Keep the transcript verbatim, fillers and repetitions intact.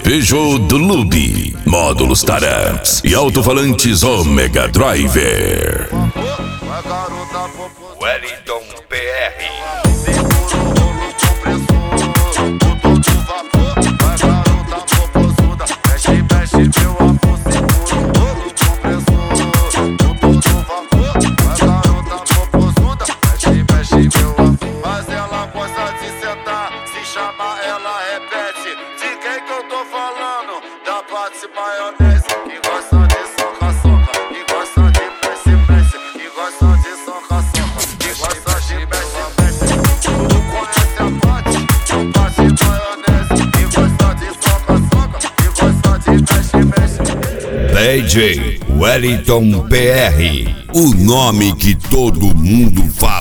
Peugeot do Lube, módulos Taramps e alto-falantes Omega Driver. Wellington P R. Mas ela gosta de sentar, se chamar ela repete. De quem que eu tô falando? Da Paty Maionese. Que gosta de soca-soca, que gosta de prece-prece, que gosta de soca-soca, que gosta de prece-prece. Tu conhece a Paty? A Paty Maionese. Que gosta de soca-soca, que gosta de prece-prece. D J Wellington P R, o nome que todo mundo fala.